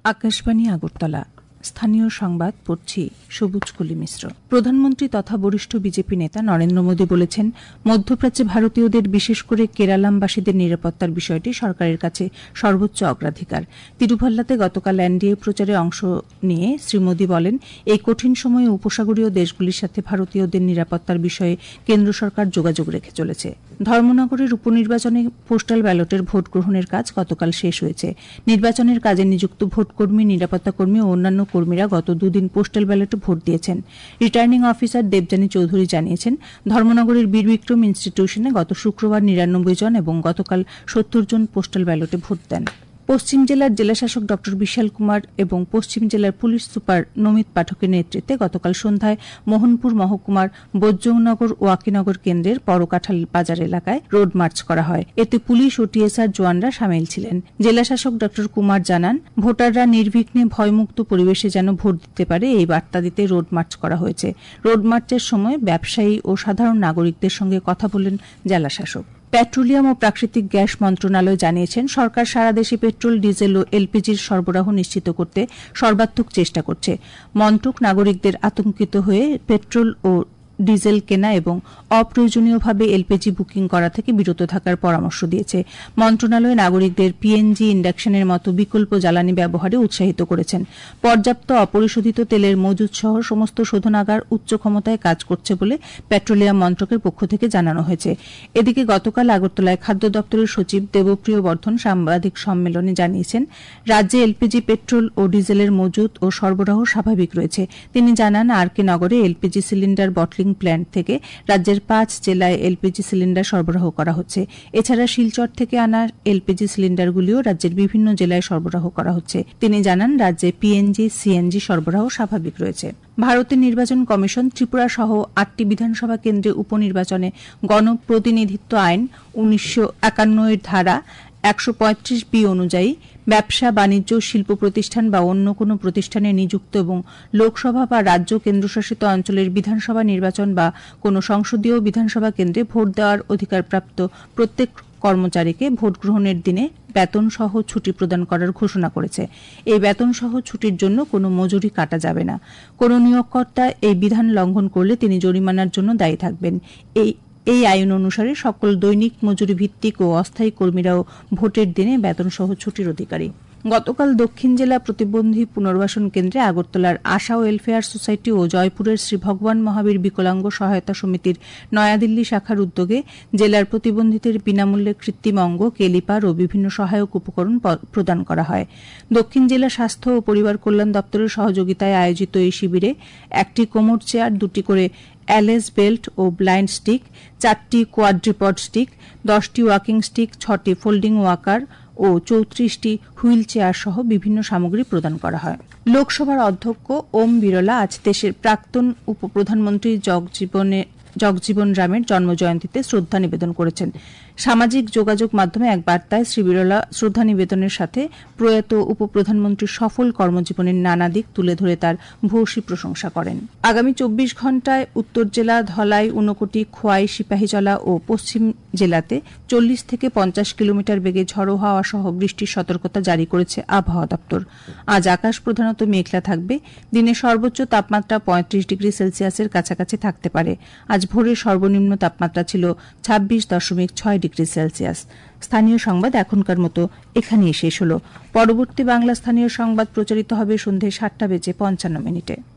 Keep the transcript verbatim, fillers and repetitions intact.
আকাশবাণী আগরতলা স্থানীয় সংবাদ পড়ছি সবুজ কলি মিশ্র। প্রধানমন্ত্রী তথা বরিষ্ঠ বিজেপি নেতা নরেন্দ্র মোদী বলেছেন, মধ্যপ্রাচ্যে ভারতীয়দের বিশেষ করে কেরালামবাসীদের নিরাপত্তার বিষয়টি সরকারের কাছে সর্বোচ্চ অগ্রাধিকার। তিরুভাল্লাতে গতকাল এনডিএ প্রচারে অংশ নিয়ে শ্রী মোদী বলেন, এই কঠিন সময়ে উপসাগরীয় দেশগুলির সাথে ভারতীয়দের নিরাপত্তার বিষয়ে কেন্দ্র সরকার যোগাযোগ রেখে চলেছে। ধর্মনগরের উপনির্বাচনে পোস্টাল ব্যালটের ভোট গ্রহণের কাজ গতকাল শেষ হয়েছে। নির্বাচনের কাজে নিযুক্ত ভোটকর্মী, নিরাপত্তা কর্মী ও অন্যান্য কর্মীরা গত দুদিন পোস্টাল ব্যালটে ভোট দিয়েছেন। রিটার্নিং অফিসার দেবযানী চৌধুরী জানিয়েছেন, ধর্মনগরের বীর বিক্রম ইনস্টিটিউশনে গত শুক্রবার নিরানব্বই জন এবং গতকাল সত্তর জন পোস্টাল ব্যালটে ভোট দেন। পশ্চিম জেলার জেলাশাসক ড বিশাল কুমার এবং পশ্চিম জেলার পুলিশ সুপার নমিত পাঠকের নেতৃত্বে গতকাল সন্ধ্যায় মোহনপুর মহকুমার বৈদ্যনগর ওয়াকিনগর কেন্দ্রের পরকাঠাল বাজার এলাকায় রোড মার্চ করা হয়। এতে পুলিশ ও টিএসআর জওয়ানরা সামিল ছিলেন। জেলাশাসক ড কুমার জানান, ভোটাররা নির্বিঘ্নে ভয়মুক্ত পরিবেশে যেন ভোট দিতে পারে এই বার্তা দিতে রোড মার্চ করা হয়েছে। রোড মার্চের সময় ব্যবসায়ী ও সাধারণ নাগরিকদের সঙ্গে কথা বলেন জেলাশাসক। পেট্রোলিয়াম ও প্রাকৃতিক গ্যাস মন্ত্রণালয় জানিয়েছেন, সরকার সারা দেশে পেট্রোল, ডিজেল ও এলপিজির সরবরাহ নিশ্চিত করতে সর্বাত্মক চেষ্টা করছে। মন্ত্রক নাগরিকদের আতঙ্কিত হয়ে পেট্রোল ও ডিজেল কেনা এবং অপ্রয়োজনীয়ভাবে এলপিজি বুকিং করা থেকে বিরত থাকার পরামর্শ দিয়েছে। মন্ত্রণালয় নাগরিকদের পিএনজি, ইন্ডাকশনের মতো বিকল্প জ্বালানি ব্যবহারে উৎসাহিত করেছেন। পর্যাপ্ত অপরিশোধিত তেলের মজুদ সহ সমস্ত শোধনাগার উচ্চ ক্ষমতায় কাজ করছে বলে পেট্রোলিয়াম মন্ত্রকের পক্ষ থেকে জানানো হয়েছে। এদিকে গতকাল আগরতলায় খাদ্য দপ্তরের সচিব দেবপ্রিয় বর্ধন সাংবাদিক সম্মেলনে জানিয়েছেন, রাজ্যে এলপিজি, পেট্রোল ও ডিজেলের মজুদ ও সরবরাহ স্বাভাবিক রয়েছে। তিনি জানান, আর কে নগরে এলপিজি সিলিন্ডার বটলিং প্ল্যান্ট থেকে রাজ্যের পাঁচ জেলায় এলপিজি সিলিন্ডার সরবরাহ করা হচ্ছে। এছাড়া শিলচর থেকে আনা এলপিজি সিলিন্ডারগুলিও রাজ্যের বিভিন্ন জেলায় সরবরাহ করা হচ্ছে। তিনি জানান, রাজ্যে পিএনজি, সিএনজি সরবরাহ স্বাভাবিক রয়েছে। ভারতের নির্বাচন কমিশন ত্রিপুরা সহ আটটি বিধানসভা কেন্দ্রে উপনির্বাচনে গণপ্রতিনিধিত্ব আইন উনিশশো একান্ন এর ধারা একশো পঁয়ত্রিশ বি অনুযায়ী ব্যবসা, বাণিজ্য, শিল্প প্রতিষ্ঠান বা অন্য কোনো প্রতিষ্ঠানে নিযুক্ত এবং লোকসভা বা রাজ্য কেন্দ্রশাসিত অঞ্চলের বিধানসভা নির্বাচন বা কোনো সংসদীয় বিধানসভা কেন্দ্রে ভোট দেওয়ার অধিকারপ্রাপ্ত প্রত্যেক কর্মচারীকে ভোট গ্রহণের দিনে বেতন সহ ছুটি প্রদান করার ঘোষণা করেছে। এই বেতন সহ ছুটির জন্য কোনো মজুরি কাটা যাবে না। কোনো নিয়োগকর্তা এই বিধান লঙ্ঘন করলে তিনি জরিমানার জন্য দায়ী থাকবেন। এই এই আইন অনুসারে সকল দৈনিক মজুরি ভিত্তিক ও অস্থায়ী কর্মীরাও ভোটের দিনে বেতনসহ ছুটির অধিকারী। গতকাল দক্ষিণ জেলা প্রতিবন্ধী পুনর্বাসন কেন্দ্রে আগরতলার আশা ওয়েলফেয়ার সোসাইটি ও জয়পুরের শ্রী ভগবান মহাবীর বিকলাঙ্গ সহায়তা সমিতির নয়াদিল্লি শাখার উদ্যোগে জেলার প্রতিবন্ধীদের বিনামূল্যে কৃত্রিম অঙ্গ, কেলিপার ও বিভিন্ন সহায়ক উপকরণ প্রদান করা হয়। দক্ষিণ জেলা স্বাস্থ্য ও পরিবার কল্যাণ দপ্তরের সহযোগিতায় আয়োজিত এই শিবিরে একটি কোমর চেয়ার, দুটি করে অ্যালেস বেল্ট ও ব্লাইন্ড স্টিক, চারটি কোয়াড্রিপড স্টিক, দশটি ওয়াকিং স্টিক, ছটি ফোল্ডিং ওয়াকার ও চৌত্রিশটি হুইল চেয়ার সহ বিভিন্ন সামগ্রী প্রদান করা হয়। লোকসভার অধ্যক্ষ ওম বিরলা আজ দেশের প্রাক্তন উপপ্রধানমন্ত্রী জগজীবনে জগজীবন রামের জন্মজয়ন্তীতে শ্রদ্ধা নিবেদন করেছেন। সামাজিক যোগাযোগ মাধ্যমে এক বার্তায় শ্রী বিরলা শ্রদ্ধা নিবেদনের সাথে প্রয়াত উপপ্রধানমন্ত্রীর সফল কর্মজীবনের নানা দিক তুলে ধরে তার ভূয়সী প্রশংসা করেন। আগামী চব্বিশ ঘণ্টায় উত্তর জেলা, ধলাই, ঊনকোটি, খোয়াই, সিপাহীজলা ও পশ্চিম জেলাতে চল্লিশ থেকে পঞ্চাশ কিলোমিটার বেগে ঝড়ো হাওয়া সহ বৃষ্টির সতর্কতা জারি করেছে আবহাওয়া দপ্তর। আজ আকাশ প্রধানত মেঘলা থাকবে। দিনে সর্বোচ্চ তাপমাত্রা পঁয়ত্রিশ ডিগ্রি সেলসিয়াসের কাছাকাছি থাকতে পারে। আজ ভোরের সর্বনিম্ন তাপমাত্রা ছিল ছাব্বিশ দশমিক ছয় ডিগ্রি সেলসিয়াস। স্থানীয় সংবাদ এখনকার মতো এখানেই শেষ হল। পরবর্তী বাংলা স্থানীয় সংবাদ প্রচারিত হবে সন্ধ্যে সাতটা বেজে পঞ্চান্ন মিনিটে।